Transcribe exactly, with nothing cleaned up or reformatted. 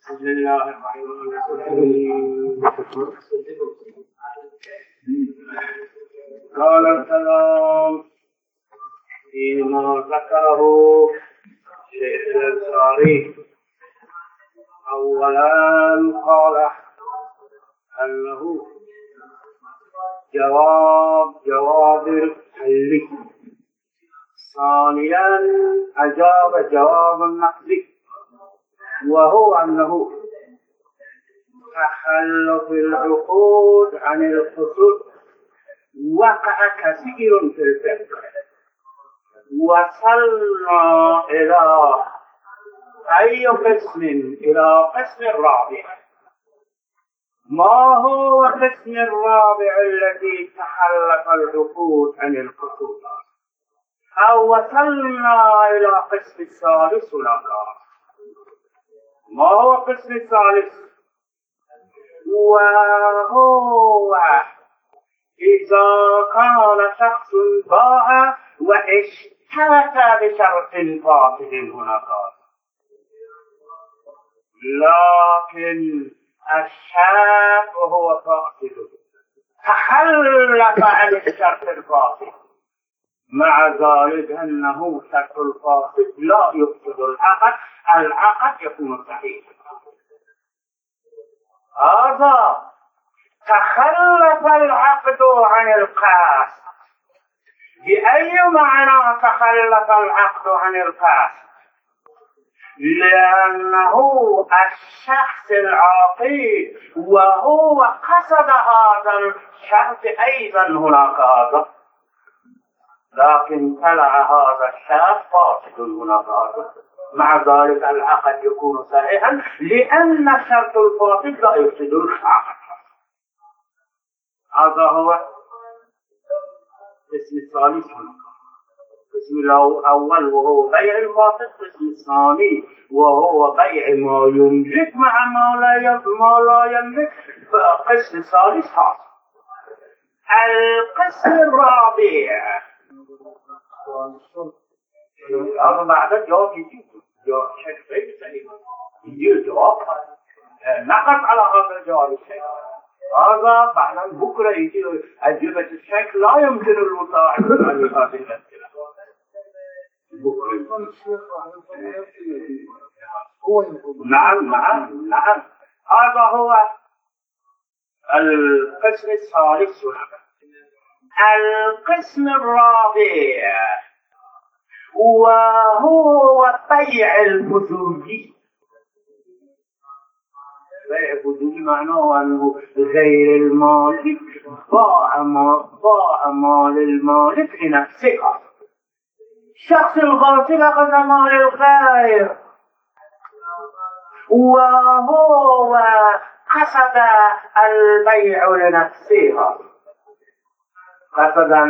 بسم الله الرحمن الرحيم. قال الكلام فيما ذكره شيخ الأنصاري. أولا قال أنه جواب جواب الحل. ثانيا أجاب جواب النقد، وهو أنه تخلف العقود عن الحصول وقع كثير في الفقه. وصلنا إلى أي قسم؟ إلى قسم الرابع. ما هو قسم الرابع الذي تخلف العقود عن الحصول؟ أو وصلنا إلى قسم الثالث هناك. ما هو القسم الثالث؟ وهو إذا كان شخص باع واشترك بشرط فاسد هناك، لكن الشرط هو فاسد، تخلف عن الشرط الفاسد، مع ذلك أنه شرط الفاسد لا يفسد العقد، العقد يكون صحيحا. هذا تخلف العقد عن القصد. بأي معنى تخلف العقد عن القصد؟ لأنه الشخص العاقل وهو قصد هذا الشرط أيضا هناك هذا، لكن طلع هذا الشرط فاسد هناك هذا، مع ذلك العقد يكون صحيحا، لأن الشرط الفاسد لا يفسد العقد. هذا هو القسم الثالث. القسم الأول وهو بيع الفاسد، القسم الثاني وهو بيع ما يملك مع ما لا يملك، فالقسم الثالث خاص. القسم الرابع هذا بعد جواب يجي جواب شيخ غير سليم، يجي جواب نقص على هذا الجواب الشيخ. هذا بعد بكره يجي أجوبة الشيخ لا يمكن المساعدة عن هذه الأسئلة. نعم نعم نعم. هذا هو القسم الثالث. القسم الرابع وهو بيع الفضولي. بيع الفضولي معناه أنه غير المالك باع مال المالك لنفسه. شخص الغاصب أخذ مال الغير وهو قصد البيع لنفسه، قصد